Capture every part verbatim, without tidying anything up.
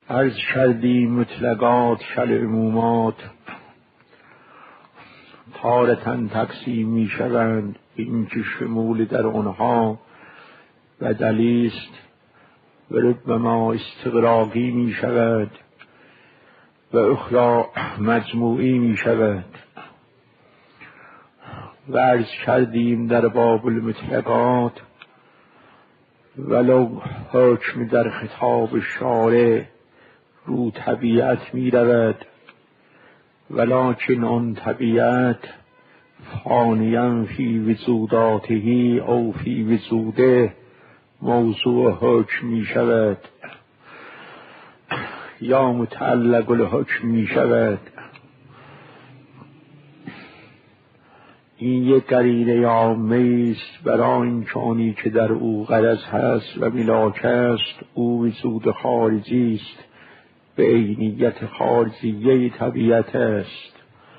عرض کردیم مطلقات شل عمومات تارتن تقسیم می شوند، این که شمول در آنها بدلیست و ربما استغراقی می شود و اخرى مجموعی می شود. و عرض کردیم در باب المطلقات ولو حکم در خطاب شارع رو طبیعت می رود، ولکن آن طبیعت فانیاً فی وجوداته او فی وجوده موضوع حکم می شود یا متعلق الحکم می شود. این یک قرینه عامه است برای این چونی که در او غرض هست و ملاک است، او وجود خارجی است، به عینیت خارجیه طبیعت است.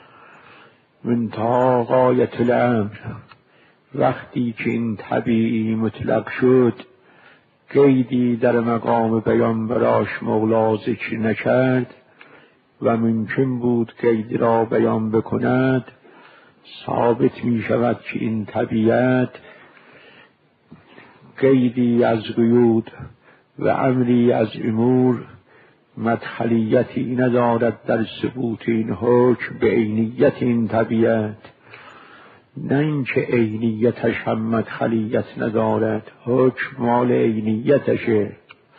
منتها غایت الامر، وقتی که این طبیعی مطلق شد قیدی در مقام بیان براش مولا ذکر نکرد و ممکن بود قید را بیان بکند، ثابت می شود که این طبیعت قیدی از قیود و امری از امور مدخلیتی ندارد در ثبوت این حکم به عینیت این طبیعت، نه اینکه عینیتش هم مدخلیت ندارد، حکم مال عینیتشه.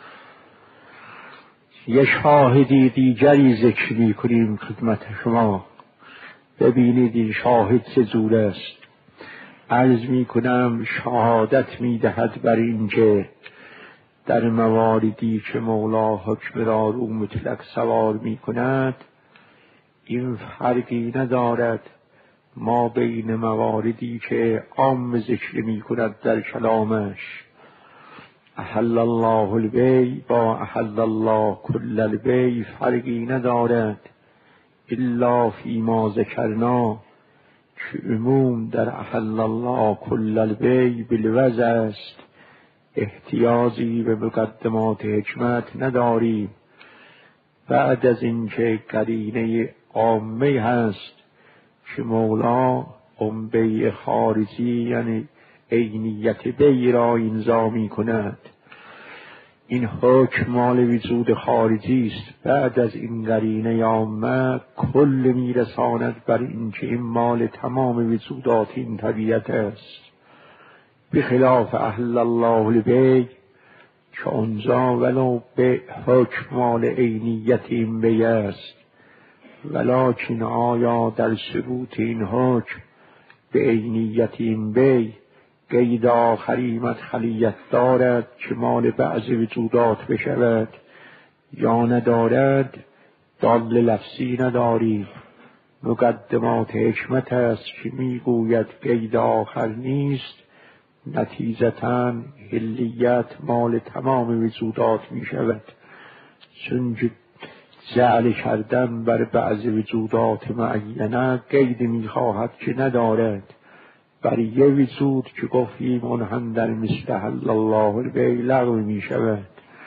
یه شاهدی دیگری ذکر می کنیم خدمت شما، ببینید این شاهد چجور است. عرض می کنم شهادت می دهد بر این که در مواردی که مولا حکم را رو مطلق سوار می کند این فرقی ندارد ما بین مواردی که عام ذکر می کند در کلامش، احل الله البیع با احل الله کل البیع فرقی ندارد، الا فیما ذکرنا که عموم در احل الله کل البیع بالوضع است، احتیاجی به مقدمات حکمت نداریم. بعد از اینکه قرینه عامه هست که مولا اون بیع خارجی یعنی عینیت بیع را امضا می کند، این حکم مال وجود خارجی است، بعد از این قرینه عامه کل می رساند بر اینکه این مال تمام وجودات این طبیعت است، بخلاف اهل الله البیع که آنجا ولو به حکم مال عینیت این بیع است، ولکن آیا در ثبوت این حکم به عینیت این بیع قید آخری مدخلیت دارد که مال بعض وجودات بشود یا ندارد؟ دال لفظی نداریم، مقدمات حکمت است که میگوید قید آخر نیست، نتیجتاً حلیت مال تمام وجودات می شود، چون جعل کردن بر بعض وجودات معینه قید می خواهد که ندارد. بر یه وجود که گفتیم اون هم در مثل حل الله البیع لغو می شود.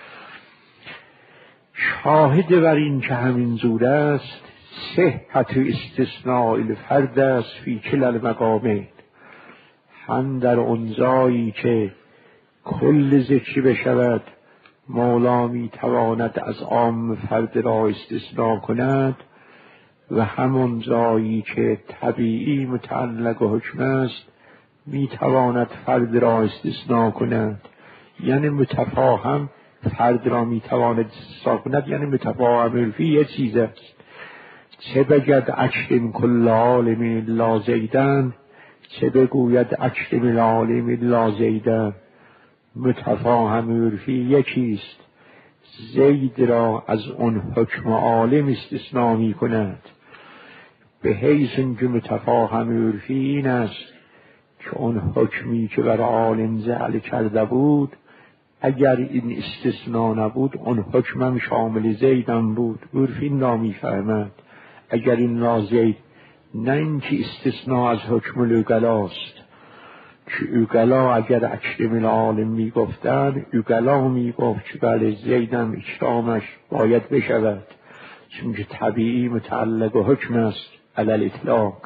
شاهد بر این که همین زور است صحت استثناء الفرد است فی کل المقامین، هم در اونجایی که کل ذکر بشود مولا می تواند از عام فرد را استثناء کند و همون جایی که طبیعی متعلق حکم است می تواند فرد را استثناء کند، یعنی متفاهم فرد را می تواند استثناء کند، یعنی متفاهم عرفی یه چیز است، چه بگد اکرم کل عالم لا زیدن، چه بگوید اکرم العالم لا زیدن، متفاهم عرفی یکیست، زید را از اون حکم عالم استثناء می کند، به حیث اینکه متفاهم عرفی این است که اون حکمی که بر عالم جعل کرده بود اگر این استثناء نبود اون حکمم شامل زیدم بود، عرفی نامی فهمد اگر این را زید، نه اینکه استثناء از حکم لگلاست، که اوگلا اگر اکرم العالم می گفتن، اوگلا می گفت که بله زیدم اکرامش باید بشود، چون که طبیعی متعلق و حکم است علی الاطلاق.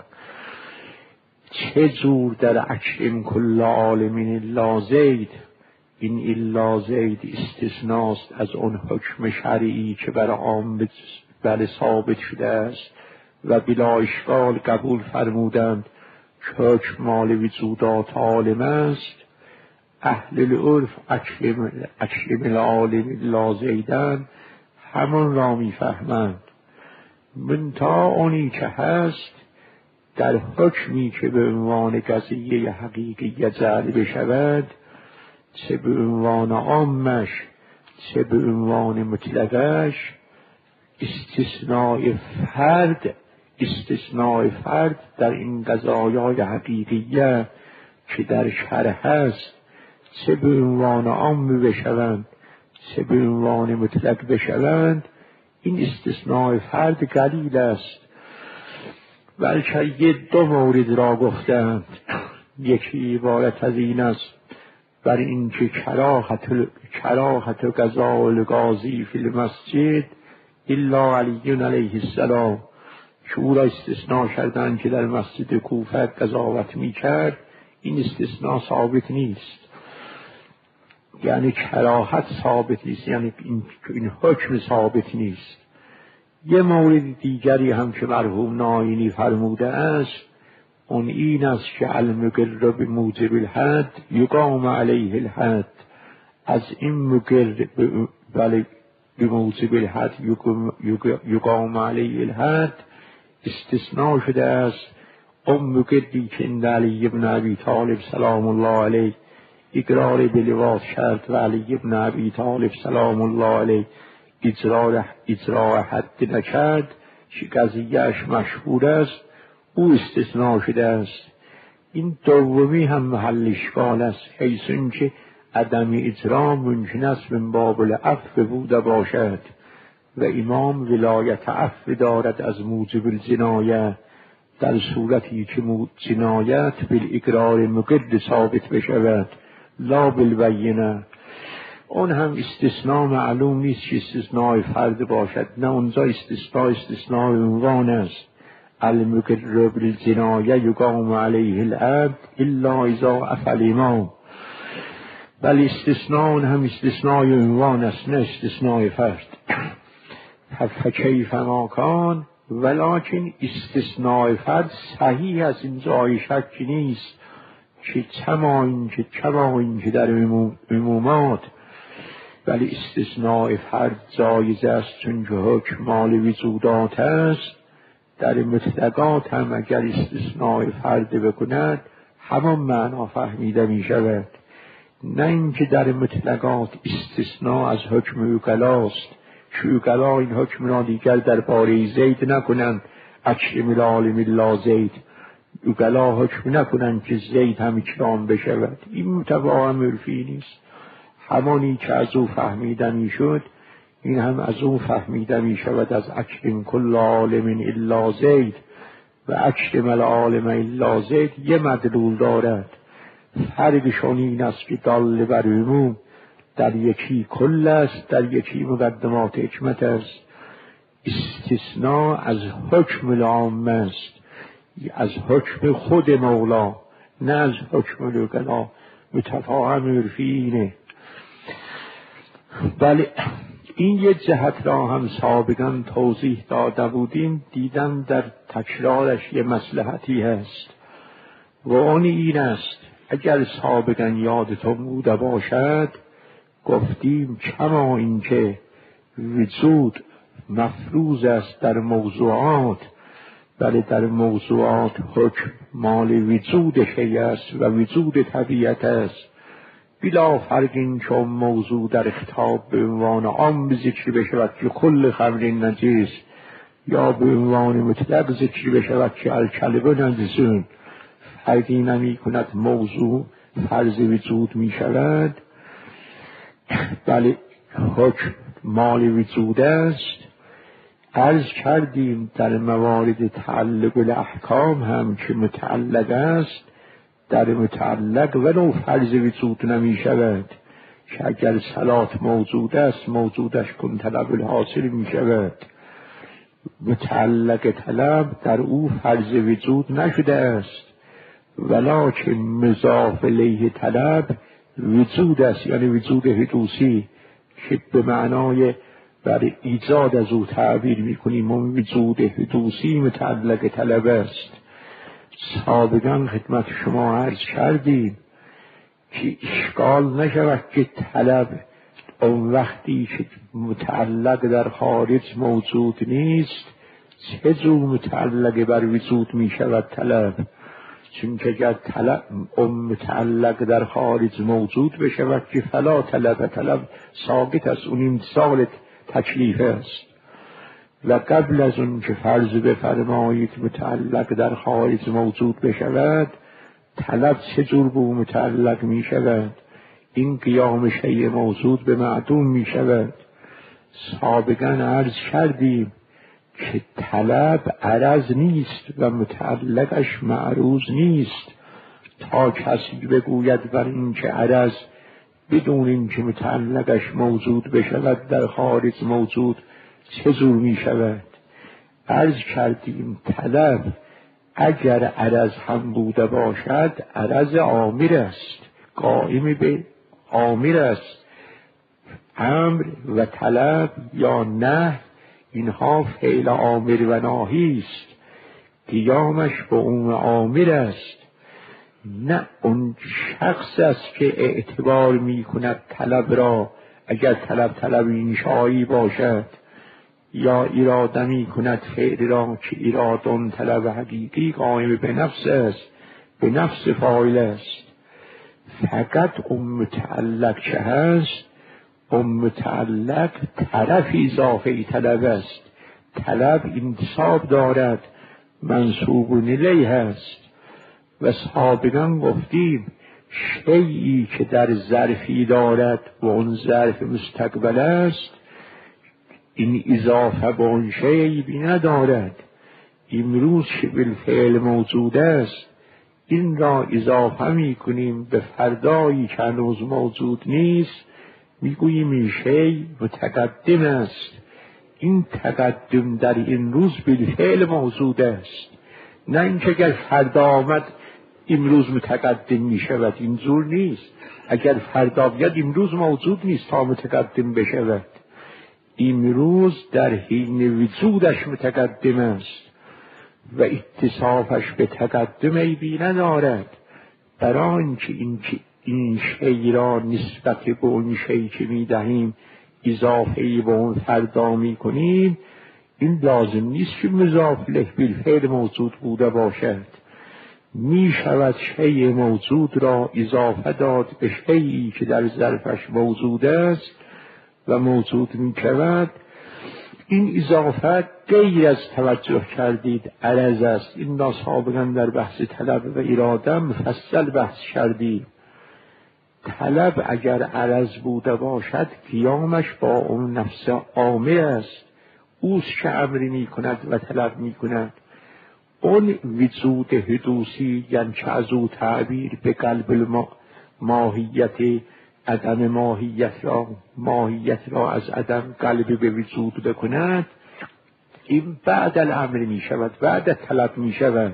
چه زور در اکرم کل عالمین الا زید، این الا زید استثناست از اون حکم شرعی که بر عام بله ثابت شده است و بلا اشکال قبول فرمودند که حکم مال وجودات عالم است. اهل العرف اکرم اکرم العالم الا زیدن همون را میفهمند. منتها اونی که هست در حکمی که به عنوان قضیه حقیقی جعل بشود، چه به عنوان عامش چه به عنوان مطلقش، استثناء فرد استثناء فرد در این قضایای حقیقیه که در شرع هست، چه به عنوان عام بشوند چه به عنوان مطلق بشوند، این استثناء فرد قلیل است. بلکه یه دو مورد را گفتند. یکی عبارت از این است بر این که کراهت کراهت و قضاء القاضی فی المسجد الا علی علیه السلام، که او را استثناء کردند که در مسجد کوفه قضاوت می کرد. این استثناء ثابت نیست، یعنی کراهت ثابت نیست، یعنی این, این حکم ثابت نیست. یه مورد دیگری هم که مرحوم ناینی فرموده است، اون این است که المقر بموجب الحد یقام علیه الحد. از این مقر بله بموجب الحد یقام علیه الحد استثناء شده است. اون مقری که اند علی ابن ابی طالب سلام الله علیه اقرار بلواط کرد و علی ابن ابی طالب سلام الله علیه اجرا اجرا حد نکرد، که قضیهش مشهور است، او استثناء شده است. این دومی هم محل اشکال است، حیث اینکه عدم اجرا ممکن است من باب العفو بوده باشد و امام ولایت عفو دارد از موجب الجنایه، در صورتی که جنایت بالاقرار مقر ثابت بشود لا بالبینه. اون هم استثناء معلوم نیست که استثناء فرد باشد، نه اونجا استثناء استثناء عنوان است. المقر بالجنایه یقام علیه العبد الا اذا عفا الامام. بل استثناء هم استثناء عنوان است، نه استثناء فرد. فکیف ما کان، ولکن استثناء فرد صحیح است، این جای شکی نیست که چما این که چما این که در عمومات، ولی استثناء فرد جایز است چون که حکم مال وجودات است. در مطلقات هم اگر استثناء فرد بکند همان معنا فهمیده می شود، نه اینکه در مطلقات استثناء از حکم اوکلاست که اوکلا این حکم را دیگر در باره زید نکنند اکرم العالم الا زید، اوکلا حکم نکنند که زید هم اکرام بشود. این متفاهم عرفی نیست. همانی که از او فهمیده می شد این هم از او فهمیده می شود از اکرم کل عالم الا زید، و اکرم العالم الا زید یه مدلول دارد. فرقشون این است که دال بر عموم، در یکی کل است در یکی مقدمات حکمت است. استثناء از حکم العام است، از حکم خود مولا، نه از حکم الوکلا. متفاهم عرفی اینه. بله این یک جهت را هم سابقا توضیح داده بودیم، دیدم در تکرارش یه مصلحتی هست و اون این است، اگر سابقا یادتون بوده باشد گفتیم کما اینکه وجود مفروض است در موضوعات، بله در موضوعات حکم مال وجود شیء است و وجود طبیعت است، بلا فرق این چون موضوع در خطاب به عنوان عام ذکر بشود که کل خمر نجس، یا به عنوان مطلق ذکر بشود که الکلب نجسون، فرقی نمی کند موضوع فرض وجود می شود. بله حکم مال وجود است. عرض کردیم در موارد تعلق الاحکام هم که متعلق است در متعلق ولو فرض وجود نمی شود که اگر صلات موجود است موجودش کن طلب الحاصل می شود. متعلق طلب در او فرض وجود نشده است، ولکن مضاف الیه طلب وجود است، یعنی وجود حدوثی که به معنای برای ایجاد از او تعبیر میکنیم. اون وجود حدوثی متعلق طلب است. سابقا خدمت شما عرض کردیم که اشکال نشود که طلب اون وقتی که متعلق در خارج موجود نیست چه جور متعلق بر وجود می شود طلب؟ چون که اگر طلب اون متعلق در خارج موجود بشود که فلا طلب، طلب ساقط از اون امتصال تکلیف است. و قبل از اون که فرض بفرمایید متعلق در خارج موجود بشود، طلب چه جور به متعلق می شود؟ این قیام شیء موجود به معدوم می شود. سابقا عرض کردیم که طلب عرض نیست و متعلقش معروض نیست. تا کسی بگوید بر این که عرض بدون این که متعلقش موجود بشود در خارج موجود چه جور می شود؟ عرض کردیم طلب اگر عرض هم بوده باشد عرض آمر است، قائم به آمر است. امر و طلب یا نه اینها فعل آمر و ناهی است، قیامش به اون آمر است. نه اون شخص است که اعتبار می کند طلب را، اگر طلب طلب انشایی باشد، یا اراده می کند فعل را که ارادون طلب حقیقی قائم به نفس است، به نفس فاعل است. فقط اون متعلق چه هست؟ اون متعلق طرف اضافه طلب است. طلب انتصاب دارد، منصوب الیه است. و سابقا گفتیم شیئی که در ظرفی دارد و اون ظرف مستقبل است، این اضافه به اون شیئی بی ندارد. امروز که بالفعل موجود است این را اضافه می کنیم به فردایی که هنوز موجود نیست، می گوییم این شی متقدم است. این تقدم در این روز بالفعل موجود است، نه اینکه اگر فردا آمد امروز متقدم می شود. اینجور نیست. اگر فردا بیاد امروز موجود نیست تا متقدم بشود. امروز در حین وجودش متقدم است و اتصافش به تقدم عیبی ندارد. برای اینکه این, این شی را نسبت به اون شی که می دهیم اضافه‌ای به اون فردا می کنیم، این لازم نیست که مضاف الیه بالفعل موجود بوده باشد. می شود شی موجود را اضافه داد به شیئی که در ظرفش موجود است و موجود می شود. این اضافه غیر از توجه کردید عرض است. این را سابقا در بحث طلب و اراده مفصل بحث کردیم. طلب اگر عرض بوده باشد قیامش با اون نفس عامه است، اوست که امر می کند و طلب می کند. اون وجود حدوثی یعنی که از او تعبیر به قلب ماهیت عدم ماهیت را ماهیت را از عدم قلب به وجود بکند، این بعد الامر می شود، بعد طلب می شود.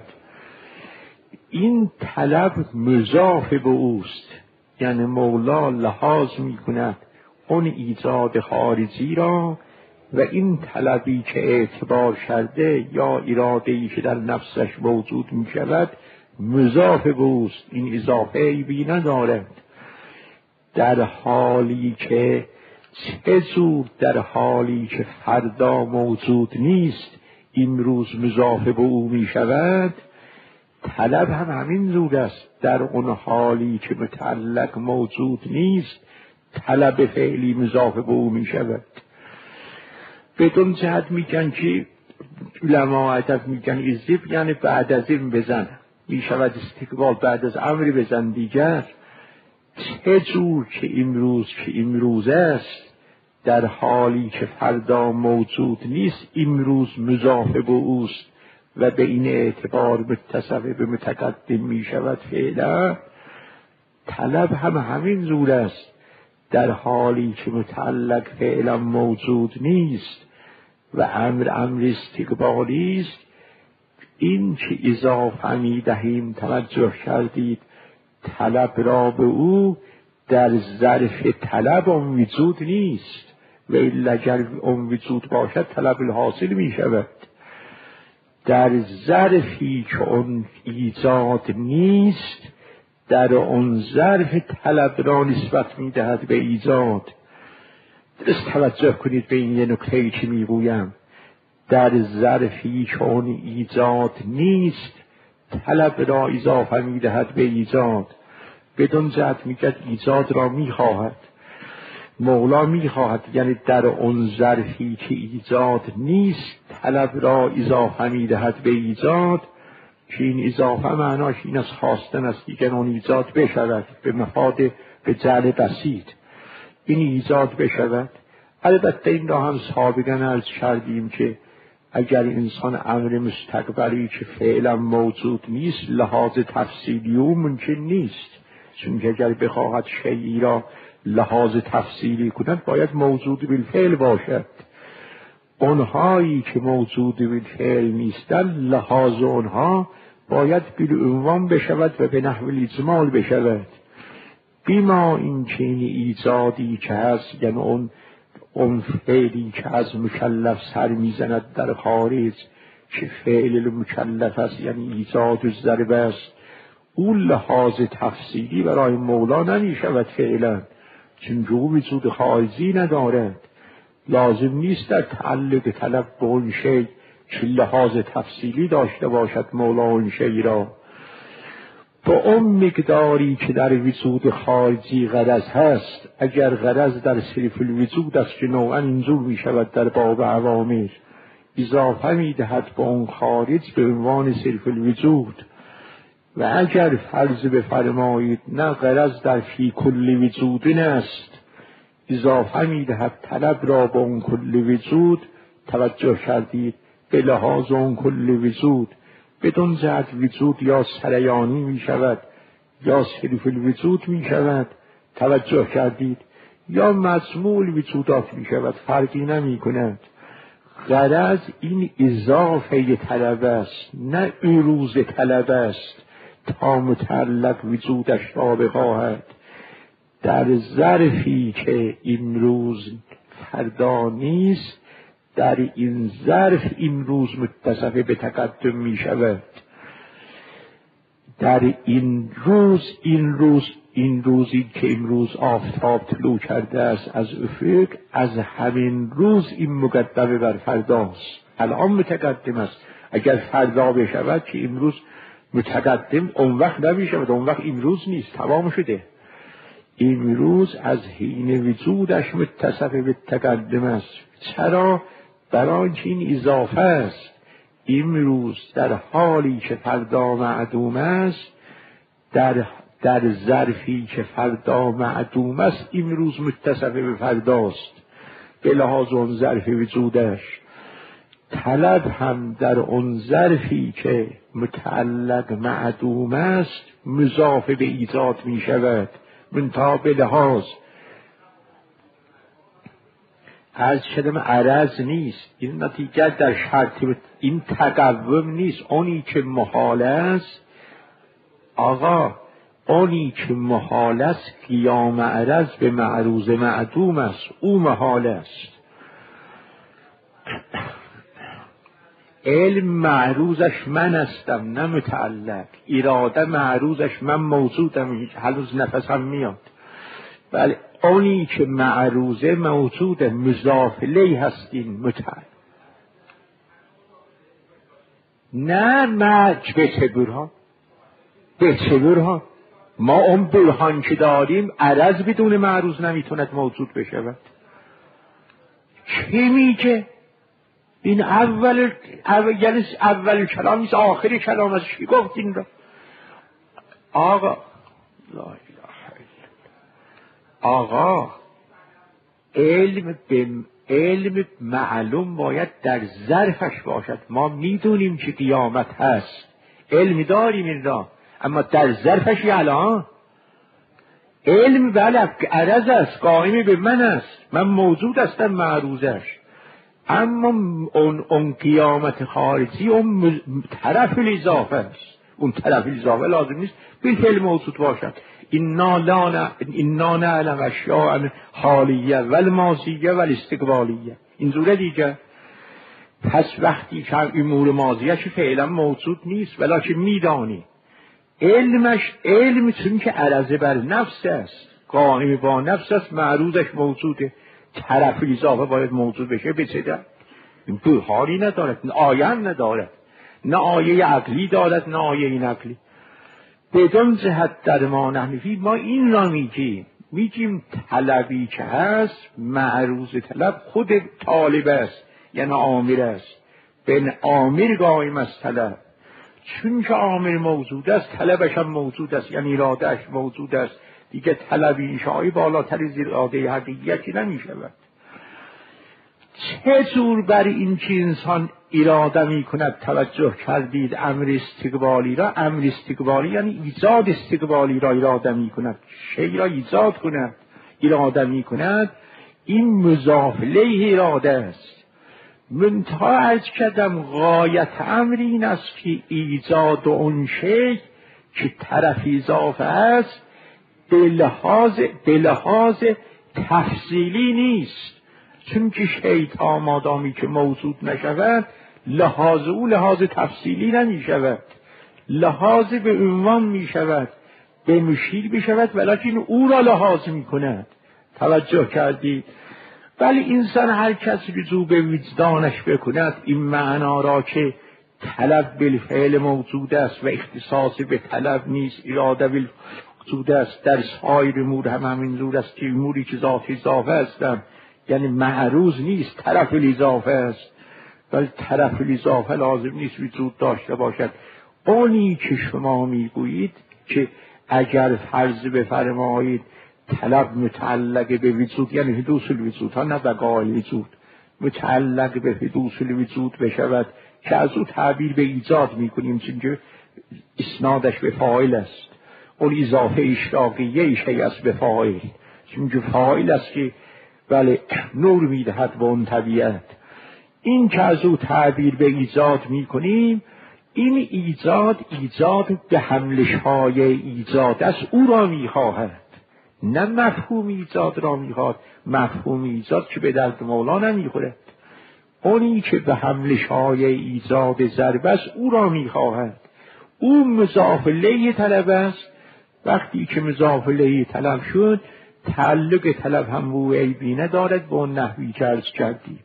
این طلب مضاف به اوست، یعنی مولا لحاظ می کند اون ایجاد خارجی را و این طلبی که اعتبار کرده یا اراده‌ای که در نفسش موجود می شود مضاف به اوست. این اضافه عیبی ندارد. در حالی که چه جور در حالی که فردا موجود نیست امروز مضاف به او می شود، طلب هم همین جور است. در اون حالی که متعلق موجود نیست طلب فعلی مضاف به او می شود. بدون جهت میگن که علما ادب میگن ایزیب یعنی بعد از این بزن، می شود استقبال بعد از امری بزن دیگر. چه جور که امروز که امروز است در حالی که فردا موجود نیست امروز مضاف به اوست و به این اعتبار متصف به متقدم می شود فعلا، طلب هم همین زور است. در حالی که متعلق فعلا موجود نیست و امر امر استقبالی است، این که اضافه می دهیم توجه کردید طلب را به او در ظرف طلب اون وجود نیست و الا اگر اون وجود باشد طلب الحاصل می شود. در ظرفی که اون ایجاد نیست، در اون ظرف طلب را نسبت می دهد به ایجاد. درست توجه کنید به این یه نکته‌ای که می گویم. در ظرفی که اون ایجاد نیست، طلب را اضافه می دهد به ایجاد. بدون جهت می گد ایجاد را می خواهد. مولا می خواهد یعنی در اون ظرفی که ایجاد نیست طلب را اضافه می دهد به ایجاد، که این اضافه معناش این از خواستن است دیگر اون ایجاد بشود به مفاد به جعل بسیط این ایجاد بشود. البته این را هم سابقا عرض کردیم که اگر انسان امر مستقبلی که فعلا موجود نیست لحاظ تفصیلی او ممکن نیست، چون که اگر بخواهد شیئی را لحاظ تفصیلی کند باید موجود بالفعل باشد. اونهایی که موجود بالفعل نیستند لحاظ اونها باید بالعنوان بشود و به نحو الاجمال بشود. بیما این که این ایجادی که هست یعنی اون اون فعلی که از مکلف سر میزند در خارج که فعل مکلف است یعنی ایجاد و ضرب است، اون لحاظ تفصیلی برای مولا نمی شود فعلا، چون جو وجود خارجی ندارد. لازم نیست در تعلق طلب به اون شی که لحاظ تفصیلی داشته باشد مولا اون شی را. با اون مقداری که در وجود خارجی غرض هست، اگر غرض در صرف الوجود است که نوعا اینجور می شود در باب عوامر، اضافه می دهد با اون خارج به عنوان صرف الوجود. و اگر فرض بفرمایید نه غرض در فی کل وجود است، اضافه می دهد طلب را با اون کل وجود. توجه کردید به لحاظ اون کل وجود بدون جهت وجود یا سریانی می شود یا صرف الوجود می شود. توجه کردید یا مجموع وجودات می شود، فرقی نمی کند. غرض این اضافه طلب است نه عروض طلب است تا متعلق وجودش را بخواهد. در ظرفی که امروز فردا نیست، در این ظرف این روز متصف به تقدم می شود. در این روز این روز این روزی که امروز آفتاب طلوع کرده است از افق، از همین روز این مقدمه بر فرداست. الان متقدم است. اگر فردا بشود که امروز متقدم اون وقت نمی شود، اون وقت امروز نیست، تمام شده. امروز از حین وجودش متصف به تقدم است. چرا؟ برای اینکه این اضافه است. امروز در حالی که فردا معدوم است، در در ظرفی که فردا معدوم است امروز متصف به فرداست به لحاظ اون ظرف وجودش. طلب هم در اون ظرفی که متعلق معدوم است مضاف به ایجاد می شود منتها به لحاظ از شدم عرض نیست. این نتیجه در شرط این تقوم نیست. اونی که محال است آقا اونی که محال است قیام عرض به معروض معدوم است، او محال است. علم معروضش من هستم نه متعلق، اراده معروضش من موجودم هنوز نفسم میاد. بله اونی که معروضه موجود مضاف الیه هستین متعلق نه مج به چه برهان به چه برهان ما اون برهان که داریم عرض بدون معروض نمیتوند موجود بشود. چی میگه؟ این اول اول یعنی اول کلام نیست آخر کلام از چی گفت این را؟ آقا لا اله الا آقا علم به علم معلوم باید در ظرفش باشد. ما میدونیم که قیامت هست، علم داریم این را، اما در ظرفش الان علم بله عرض است، قائم به من است، من موجود هستم معروضش، اما اون, اون قیامت خارجی اون طرف الاضافه است. اون طرف الاضافه لازم نیست بالفعل موجود باشد. اینا لا اینا نعلم اشیاء حالیه والماضیه والاستقبالیه، اینجوره دیگه. پس وقتی که امور ماضیش فعلا موجود نیست ولیکن میدانی علمش، علم چون که عرضه بر نفس است، قائم با نفس است، معروضش موجوده، طرف اضافه باید موجود بشه. بچه این تو حالی ندارد، نه آیه ندارد، نه آیه عقلی دارد نه آیه نقلی. بدون جهت در ما نحنفی ما این را میگیم، میگیم طلبی که هست معروض طلب خود طالب است، یعنی آمر است، بن آمر قائم است طلب، چون که آمر موجود است طلبش هم موجود است، یعنی ارادهش موجود است دیگه. طلب انشایی بالاتر از اراده حقیقی نمی شود. چه جور بر این که انسان اراده می کند توجه کردید امر استقبالی را؟ امر استقبالی یعنی ایجاد استقبالی را اراده می کند، شیء را ایجاد کند اراده می کند، این مضاف الیه اراده است. منتها عرض کردم غایت امر این است که ایجاد اون شیء که طرف اضافه است به لحاظ به لحاظ تفصیلی نیست، چون که شیء تا مادامی که موجود نشود لحاظ او لحاظ تفصیلی نمی شود، لحاظ به عنوان می شود، به مشیر می شود، ولیکن او را لحاظ می کند. توجه کردید؟ ولی انسان هر کس رجوع به وجدانش بکند این معنا را که طلب بالفعل موجود است و اختصاص به طلب نیست، اراده بالوجود است، در سایر امور هم همین جور است که اموری که ذات اضافه هستند یعنی معروض نیست، طرف الاضافه است، ولی طرف الاضافه لازم نیست وجود داشته باشد. اونی که شما میگویید که اگر فرض بفرمایید طلب متعلق به وجود یعنی حدوث الوجود ها نه بقای وجود، متعلق به حدوث الوجود بشود که از او تعبیر به ایجاد میکنیم، چون که اسنادش به فاعل است، اون اضافه اشراقیه شیء است به فاعل، چون که فاعل است که بله نور میدهد به اون طبیعت. این که از او تعبیر به ایجاد میکنیم، این ایجاد ایجاد به حملش های ایجاد است، او را میخواهد، نه مفهوم ایجاد را میخواد. مفهوم ایجاد که به درد مولا نمیخورد، اونی که به حملش های ایجاد ضرب است او را میخواهد. او مضاف الیه طلب است. وقتی که مضاف الیه طلب شد تعلق طلب هم بو عیبی ندارد به اون نحوی که عرض کردیم.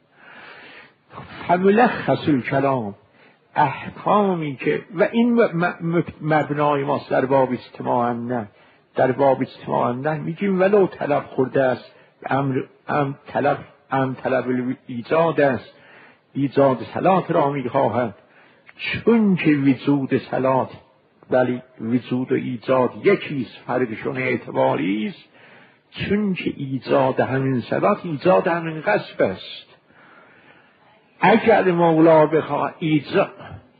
فملخص الکلام، احکامی که و این مبنای ماست در باب اجتماع نه، در باب اجتماع نه میگیم ولو طلب خورده است امر ام طلب ام طلب ایجاد است، ایجاد صلات را میخواهد، چون که وجود صلات ولی وجود و ایجاد یکیست، فرقشون اعتباری است، چون که ایجاد همین صلات ایجاد همین قصب است. اگر مولا بخواه ایجاد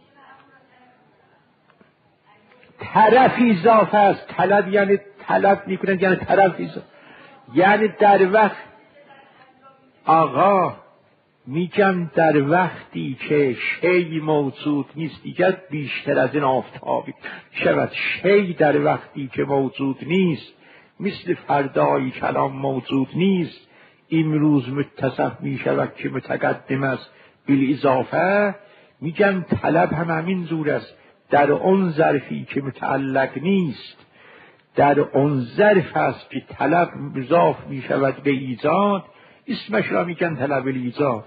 طرف اضافه است، طلب یعنی طلب میکنند یعنی طرف اضافه، یعنی در وقت آقا میگم در وقتی که شی موجود نیست دیگر بیشتر از این آفتابی شود. شی در وقتی که موجود نیست مثل فردای کلام موجود نیست، امروز متصف میشود که متقدم است بالاضافه. میگم طلب هم همین جور است، در اون ظرفی که متعلق نیست، در اون ظرف است که طلب مضاف می شود به ایجاد، اسمش را میگن طلب الایجاد.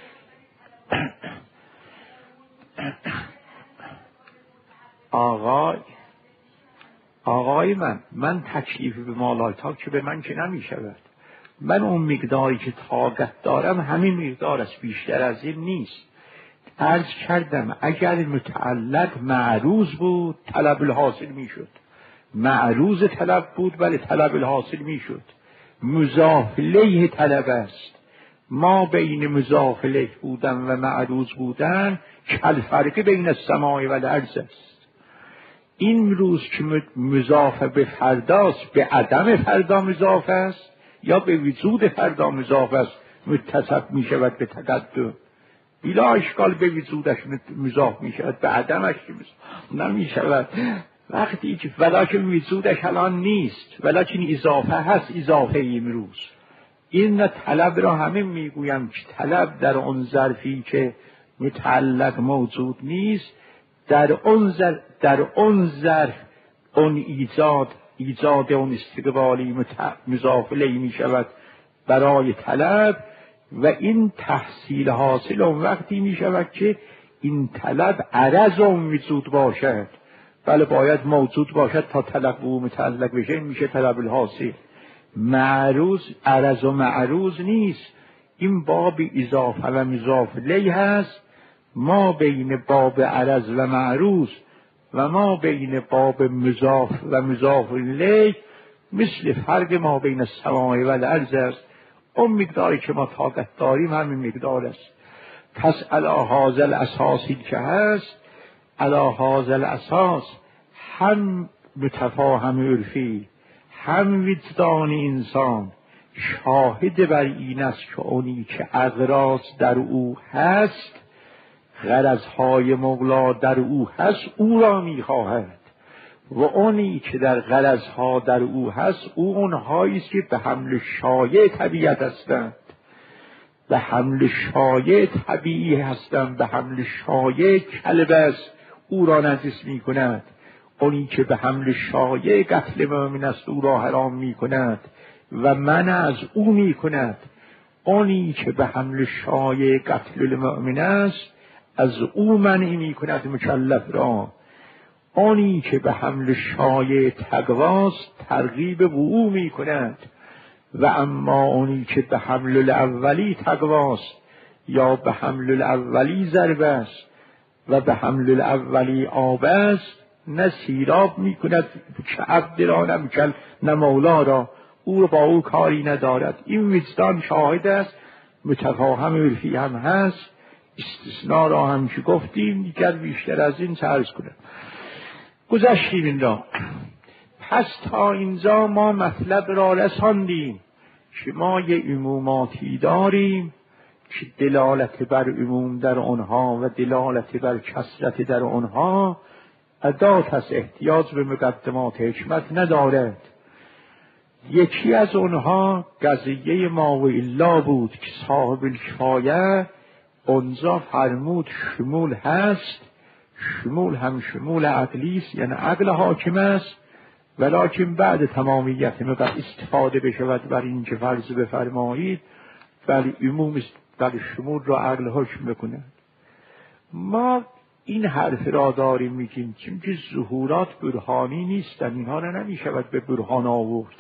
آقای آقای من من تکلیف به مالایتا که به من که نمی شود، من اون مقداری که طاقت دارم همین مقدار است، بیشتر از این نیست. عرض کردم اگر متعلق معروض بود طلب الحاصل می شد، معروض طلب بود ولی طلب الحاصل می شد. مضاف الیه طلب است، ما بین مضاف الیه بودن و معروض بودن کالفرق بین السماء و الارض است. این روز که مضاف به فرداست به عدم فردا مضاف است یا به وجود فردا مضاف است متصف می شود به تقدم، بلا اشکال به وجودش مضاف می شود، به عدمش نمی شود. وقتی که ولیکن وجودش الان نیست، ولیکن اضافه هست، اضافه امروز. این طلب را همه میگویم که طلب در اون ظرفی که متعلق موجود نیست، در اون ظرف در اون ظرف اون ایجاد ایجاد اون استقبالی مضاف الیه می شود برای طلب، و این تحصیل حاصل اون وقتی می شود که این طلب عرض اون وجود باشد. بله باید موجود باشد تا طلب او متعلق بشه، میشه طلب الحاصل. معروض عرض و معروض نیست، این باب اضافه و مضاف الیه هست. ما بین باب عرض و معروض و ما بین باب مضاف و مضاف الیه مثل فرق ما بین السماء و الارض است. اون مقداری که ما طاقت داریم همین مقدار است. پس علی هذا الاساسی که هست، علی هذا الاساس هم متفاهم عرفی هم وجدان انسان شاهد بر این است که اونی که اغراض در او هست، غرضهای مولا در او هست، او را میخواهد، و اونی که در غرضها در او هست او اونهایی است که به حمل شایع طبیعت هستند، به حمل شایع طبیعی هستند، به حمل شایع کلب است او را نجس می کند. اونی که به حمل شایع قتل مؤمن است او را حرام می کند و من از او می کند. اونی که به حمل شایع قتل المؤمن است از او منع می کند مکلف را. اونی که به حمل شایع تقواست ترغیب وقوع می کند، و اما اونی که به حمل الاولی تقواست یا به حمل الاولی ضرب است و به حمل الاولی آب است، نه سیراب می کند که عبد را نه مکل نه مولا را، او با او کاری ندارد. این وجدان شاهد است، متفاهم عرفی هم هست. استثناء را هم که گفتیم، دیگر بیشتر از این چه عرض کنم. گذشتیم این را. پس تا اینجا ما مطلب را رساندیم که ما یه عموماتی داریم که دلالت بر عموم در آنها و دلالت بر کثرت در آنها ادات از احتیاج به مقدمات حکمت ندارد. یکی از آنها قضیه ما و الا بود که صاحب الکفایه اونجا فرمود شمول هست، شمول هم شمول عقلی است، یعنی عقل حاکم است، ولکن بعد تمامیت مقدر استفاده بشود بر این که فرض بفرمایید ولی عموم است، ولی شمول را عقل حکم بکند. ما این حرف را داریم میگیم چون که ظهورات برهانی نیستن، اینها را نمی شود به برهان آورد.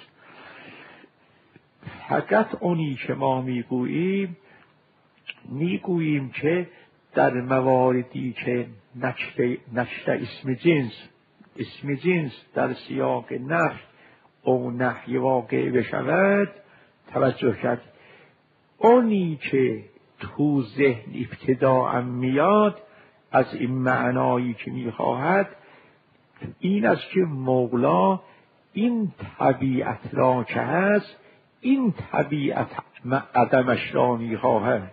فقط اونی که ما میگوییم میگوییم که در مواردی که نشته, نشته اسم جنس اسم جنس در سیاق نفی او نحی واقع بشود، توجه کرد اونی که تو ذهن ابتداء میاد از این معنایی که میخواهد این است که مولا این طبیعت را که هست این طبیعت عدمش را میخواهد.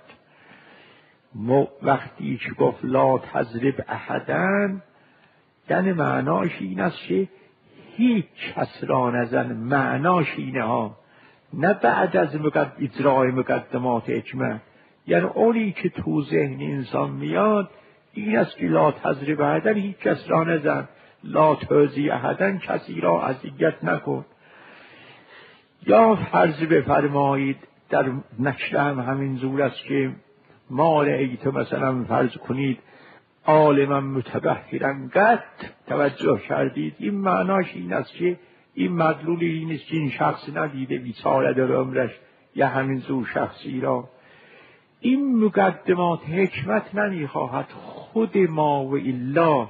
وقتی که گفت لا تضرب احدن، یعنی معناش این است که هیچ کس را نزن، معناش اینه ها، نه بعد از مقد... اجرای مقدمات حکمت. یعنی اونی که تو ذهن انسان میاد این است که لا تضرب احدن، هیچ کس را نزن، لا تؤذی احدن، کسی را اذیت نکن. یا فرض بفرمایید در نکره هم همین زور است که ما رأیت مثلا فرض کنید عالما متبحرا قط، توجه کردید این معناش این است که این مدلول این است که این شخص ندیده بیچاره در عمرش یا همین زور شخصی را. این مقدمات حکمت نمیخواهد، خود ما و الا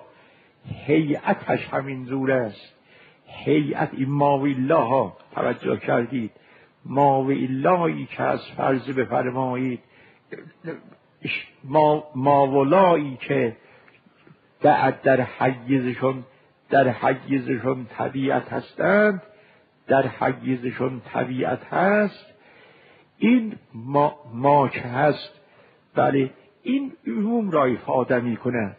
هیئتش همین زور است. هیئت این ما و الا ها، توجه کردید ما و اللهی که از فرض بفرمایید ما ماولایی که بعد در حیزشون در حیزشون طبیعت هستند، در حیزشون طبیعت هست، این ما, ما که هست، بله این عموم را افاده می کند.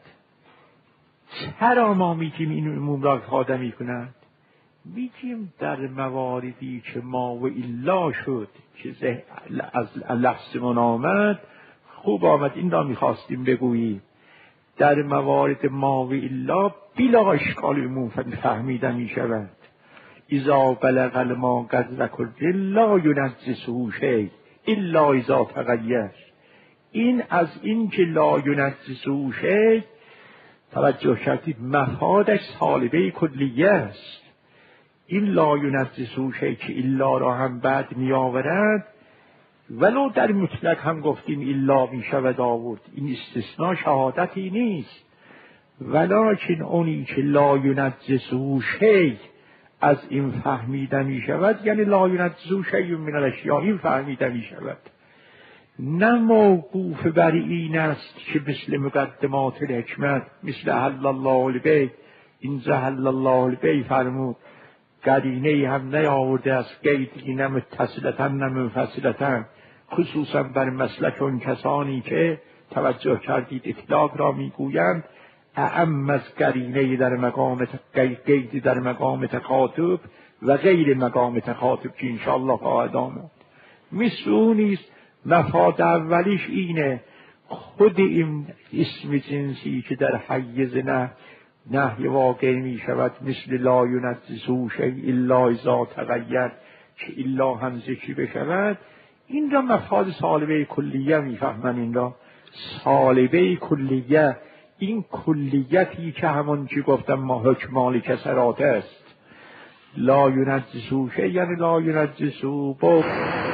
چرا ما میگیم این عموم را افاده می کند؟ میگیم در مواردی که ما و الا شد که از لفظمون آمد، خوب آمد، این را میخواستیم بگوییم. در موارد ما و الا بلا اشکال عموم فهمیده می شود. اذا بلغ الماء قدر کل لا ینجسه شیء الا اذا تغیر. این از این که لا ینجسه شیء توجه کردید، مفادش سالبه کلیه است. این لا ینجسه شیء که الا را هم بعد می آورد، ولو در مطلق هم گفتیم الا می شود آورد، این استثناء شهادتی نیست. ولکن اونی که لا ینجسه شیء از این فهمیده می شود، یعنی لا ینجسه شیء من الاشیاء، این فهمیده می شود. نه موقوف بر این است که مثل مقدمات الحکمت، مثل احل الله البیع، اینجا احل الله البیع فرمود، قرینه هم نیاورده است، قیدی نه متصلتا نه منفصلتا، خصوصا بر مسلک اون کسانی که توجه کردید اطلاق را میگویند اعم از قرینه در مقام قیدی در مقام تخاطب و غیر مقام تخاطب که انشاءالله خواهد آمد. مثل اونیست مفاد اولیش اینه، خود این اسم جنسی که در حیز نه نهی واقع می شود، مثل لا ینجسه شیء الا اذا تغیر که الا هم ذکر بشود، این را مفاد سالبه کلیه می فهمن. این را سالبه کلیه، این کلیتی که همون چی گفتم ما حکمال کسرات است. لا ینجسه شیء یعنی لا ینجسه با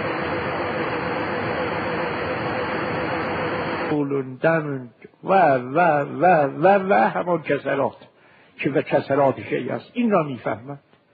دم و و و و و همون کسرات که و کسرات شیء است، این را میفهمند.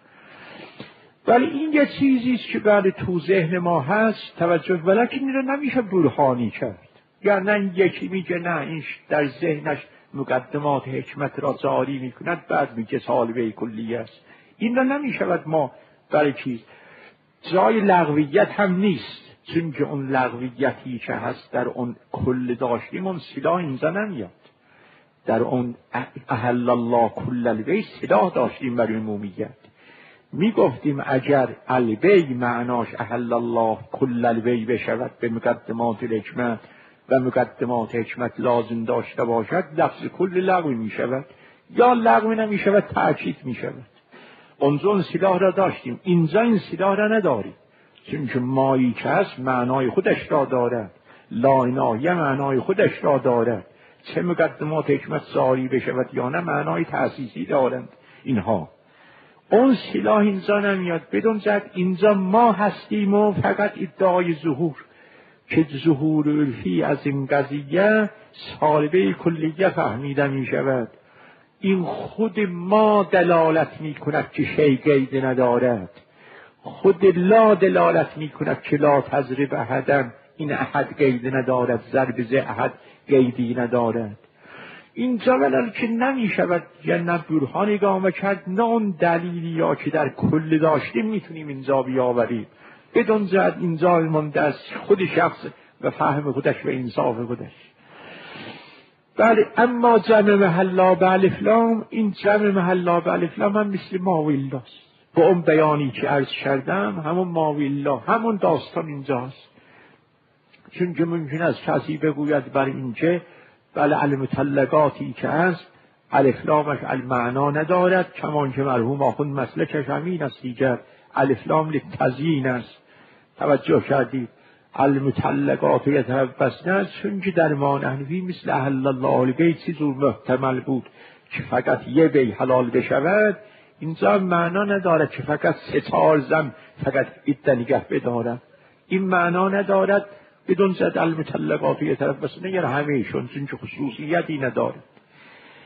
ولی این یه چیزیست که بعد تو ذهن ما هست توجه، ولیکن این را نمیشه برهانی کرد. یا نه یکی میگه نه این در ذهنش مقدمات حکمت را جاری میکند، بعد میگه سالبه کلیه است. این را نمیشود ما برای چیز جای لغویت هم نیست، چون که اون لغویتی که هست در اون کل داشتیم، اون سلاح اینجا نمیاد. در اون احل الله کل البیع سلاح داشتیم برای عمومیت. می گفتیم اگر البیع معناش احل الله کل البیع بشود به مقدمات الحکمت و مقدمات حکمت لازم داشته باشد، لفظ کل لغوی می شود، یا لغوی نمی شود تأکید می شود. اونجا اون سلاح را داشتیم، اینجا این سلاح را نداریم، چون که مایی که هست معنای خودش را دارد، لا الهیه معنای خودش را دارد، چه مقدمات حکمت جاری بشود یا نه معنای تأسیسی دارند اینها. اون سلاح اینجا نمیاد. بدون جد اینجا ما هستیم و فقط ادعای ظهور، که ظهور عرفی از این قضیه سالبه کلیه فهمیده می شود. این خود ما دلالت می کند که شیء قید ندارد، خود لا دلالت می کند که لا تضرب احدا، این احد قید ندارد، ضرب ز احد قیدی ندارد. اینجا ولل که نمی شود یا نه برهان اقامه کرد، نه اون دلیلی یا که در کل داشتیم میتونیم اینجا بیاوریم. بدون زد اینجا مانده از خود شخص و فهم خودش و انصاف خودش. بله، اما جمع محلا به الف لام، این جمع محلا به الف لام هم مثل ما و الا است. با اون بیانی که عرض کردم همون ما و الا، همون داستان اینجاست. چون که ممکن است کسی بگوید بر اینکه بله المطلقاتی که هست الف لامش المعنا ندارد، کمان که مرحوم آخوند مسلکش همین است دیگر، الف لام للتزیین است. توجه کردید المطلقات یتربصن، چون که در ما نحوی مثل احل الله البیع چیزور محتمل بود که فقط یه بیع حلال بشود، اینجا معنا ندارد که فقط ستار زن فقط عده نگه بدارد، این معنا ندارد. بدون زد المطلقات یتربصن یعنی همهشون، چون که خصوصیتی ندارد.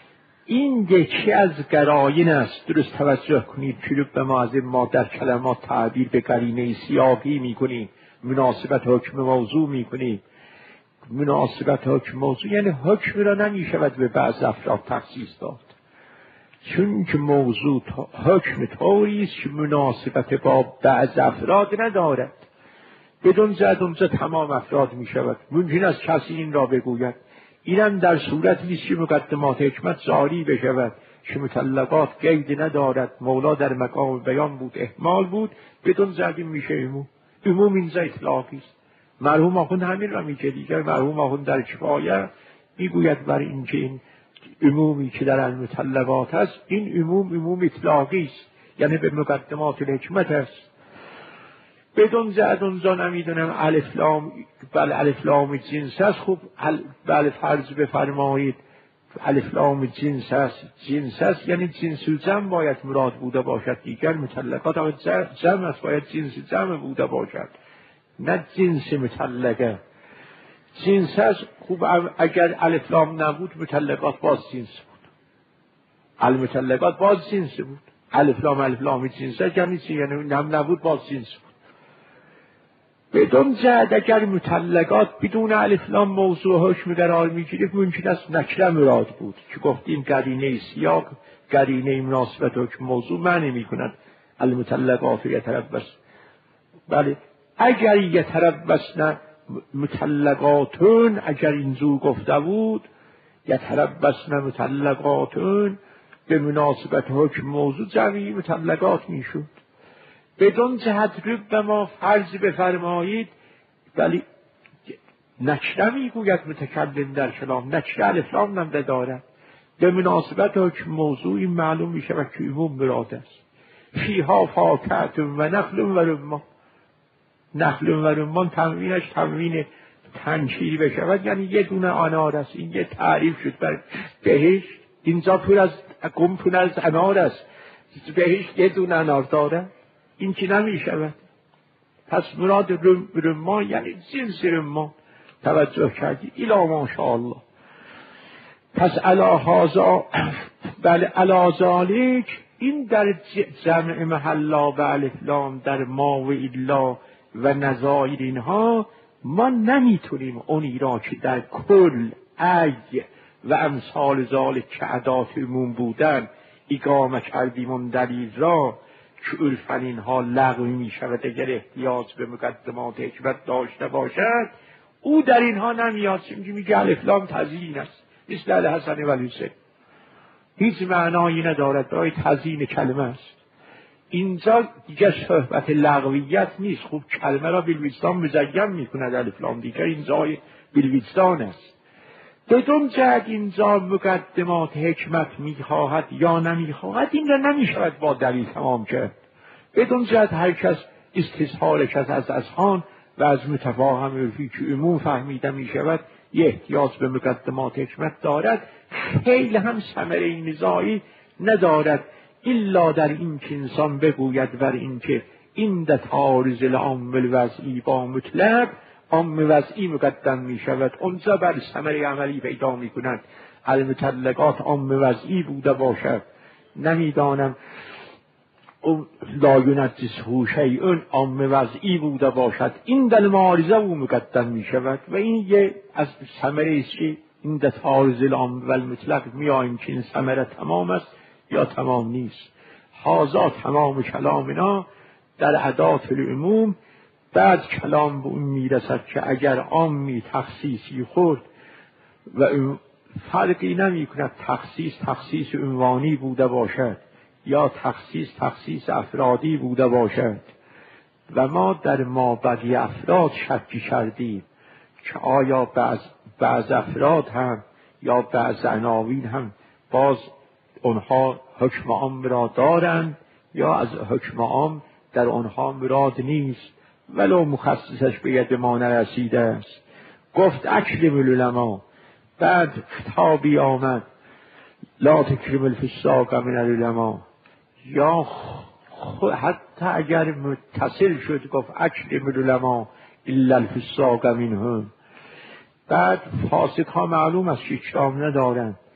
این یکی از قرائن است. درست توجه کنید چون به ما از ما در کلمات تعبیر به قرینه سیاقی میکنیم، مناسبت حکم موضوع میکنیم. مناسبت حکم موضوع یعنی حکم را نمیشود به بعض افراد تخصیص داد، چون که موضوع حکم طوری است که مناسبت با بعض افراد ندارد. بدون زد اونجا تمام افراد می شود. ممکن است کسی این را بگوید، اینم در صورت نیست که مقدمات حکمت جاری بشود که مطلقات قید ندارد. مولا در مقام بیان بود، احمال بود، بدون زد این میشه عموم. عموم اینجا اطلاقی است. مرحوم آخوند همین را میگه دیگر. مرحوم آخوند در کفایه میگوید بر این که این عمومی که در المطلقات است، این عموم عموم اطلاقی است، یعنی به مقدمات حکمت است. بدون زد اونجا نمیدونم الف لام، بله الف لام جنس است. خب بله فرض بفرمایید الف لام جنس است، جنس است یعنی جنس و جمع باید مراد بوده باشد. دیگر مطلقات اما جمع است، باید جنس جمع بوده باشد، نه جنس مطلقه. جنس است. خوب اگر الف لام نبود مطلقات باز جنس بود، المطلقات باز جنس بود. الف لام الف لام جنس است یعنی چی؟ یعنی نم نبود باز جنس بود. بدون زد اگر مطلقات بدون الف لام موضوع حکم قرار میگیرد، ممکن است نکره مراد بود که گفتیم قرینه سیاق، قرینه مناسبت حکم موضوع معنی میکند. المطلقات یتربصن، بله اگر یتربصن مطلقاتون، اگر اینجور گفته بود یتربصن مطلقاتون به مناسبت حکم موضوع جمعی مطلقات میشود. بدون جهت رب به ما فرض بفرمایید، ولی نکره میگوید متکلم در کلام، نکره الف لام هم دارد. به مناسبت حکم موضوع این معلوم میشه و که عموم مراد است. فیها فاکهة و نخل و رمان. نخل و رمان تنوینش تنوین تنکیری بشود یعنی یه دونه انار است. این یه تعریف شد بر بهشت. اینجا پر از گم پر از انار است، بهشت یه دونه انار داره، این که نمی شود. پس مراد رم رمان یعنی جنس رمان. توجه کردی؟ الا ماشاءالله. پس علا هازا، بله علا ذالک، این در جمع محلا و الف لام در ما و الا و نظایر اینها ما نمیتونیم اونی را که در کل ای و امثال ذالک که عدات عموم بودن اقامه کردیم اون دلیل را که عرفن اینها لغو می شود اگر احتیاج به مقدمات حکمت داشته باشد. او در اینها نمیاد، چون میگه الف لام تزیین است، مثل الحسن و الحسین، هیچ معنایی ندارد، برای تزیین کلمه است. اینجا دیگه صحبت لغویت نیست. خوب کلمه را بالوجدان مزین میکند الف لام، دیگه اینجا بالوجدان است. بدون جهت اینجا مقدمات حکمت میخواهد یا نمیخواهد، این را نمیشود با دلیل تمام کرد. بدون جهت هر کس استظهار کس از اذهان و از متفاهم عرفی که عموم فهمیده میشود یه احتیاج به مقدمات حکمت دارد، خیلی هم ثمره نزاعی ندارد، الا در این که انسان بگوید بر این که این ده تارز العام الوضعی با مطلق عام وضعی مقدم می شود، اونجا بر ثمره عملی پیدا می کند. المطلقات عام وضعی بوده باشد، نمیدانم لا ینجسه شیء عام وضعی بوده باشد، این در معارضه او مقدم می شود. و این یه از ثمره است که این ده تارز العام و المطلق می آییم که این ثمره تمام است یا تمام نیست. هازا تمام کلامنا در عدات العموم. بعد کلام به اون میرسد که اگر عامی تخصیصی خورد و فرقی نمی کند تخصیص تخصیص عنوانی بوده باشد یا تخصیص تخصیص افرادی بوده باشد، و ما در ما بقی افراد شکی کردیم که آیا بعض, بعض افراد هم یا بعض عناوین هم باز اونها حکم عام را دارند یا از حکم عام در اونها مراد نیست، ولو مخصصش به ید ما نرسیده است. گفت اکرم العلماء، بعد خطابی آمد لا تکرم الفساق من العلماء، یا حتی اگر متصل شد گفت اکرم العلماء الا الفساق منهم. بعد فاسق ها معلوم است که اکرام ندارند،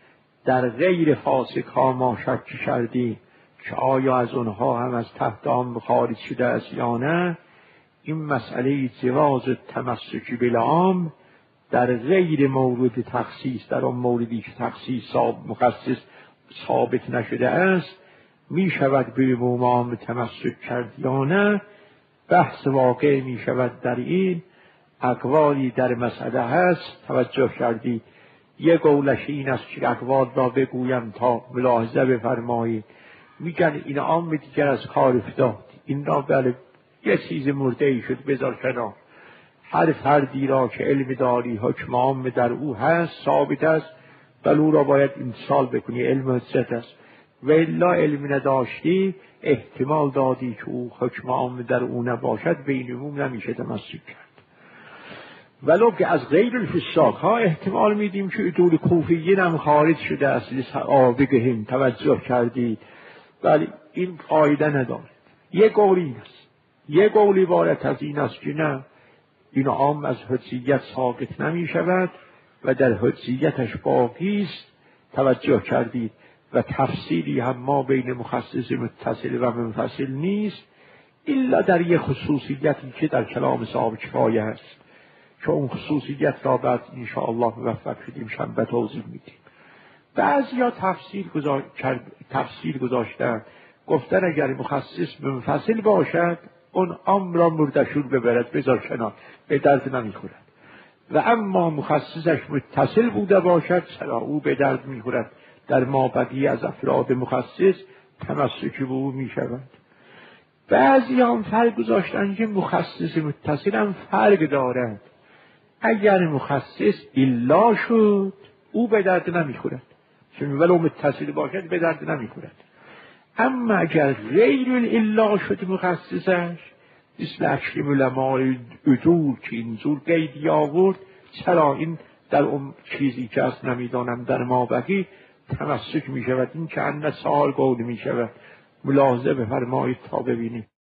در غیر فاسق ها ما شک کردیم که آیا از اونها هم از تحت آن خارج شده است یا نه. این مسئله جواز تمسک بالعام در غیر مورد تخصیص، در آن موردی که تخصیص مخصص ثابت نشده است، می شود به عموم تمسک کرد یا نه. بحث واقع می شود در این اقوالی در مسئله هست. توجه کردید یک قولش این است که اقوال را بگویم تا ملاحظه بفرمایید. میگن این عام دیگر از کار افتاد، این را بله یه چیز مرده ای شد بذار کنار. هر فردی را که علم داری حکم عام در او هست ثابت است، بل او را باید امتثال بکنی، علم حجت است. و الا علم نداشتی احتمال دادی که او حکم عام در او نباشد، بین عموم نمیشه تمسک کرد. ولو که از غیر الفساق ها احتمال میدیم که عدول کوفیین هم خارج شده است. بگهیم توجه کردید، ولی این فایده ندارد. یک قولی این است، یک قول عبارت از این است که نه، این عام از حجیت ساقط نمی شود و در حجیتش باقی است. توجه کردید و تفصیلی هم ما بین مخصص متصل و منفصل نیست، الا در یک خصوصیتی که در کلام صاحب کفایه است، که اون خصوصیت را بعد انشاءالله موفق شدیم شنبه توضیح میدیم. بعضیا تفصیل گذاشت تفصیل گذاشتن، گفتن اگر مخصص منفصل باشد اون عام را مردشور ببرد بذار کنار، به درد نمیخورد. و اما مخصصش متصل بوده باشد چرا او به درد میخورد. در مابقی از افراد مخصص تمسک به او میشود. بعضی هم فرق گذاشتن که مخصص متصل هم فرق دارد. اگر مخصص الا شد او به درد نمیخورد، چون ولو متصل باشد به درد نمیخورد. اما اگر غیر الا شد مخصصش، مثل اکرم علماء عدول که اینجور قیدی آورد، چرا این در اون چیزی که از نمیدانم در مابقی تمسک می شود. این که انه سال قول می شود. ملاحظه بفرمایید تا ببینید.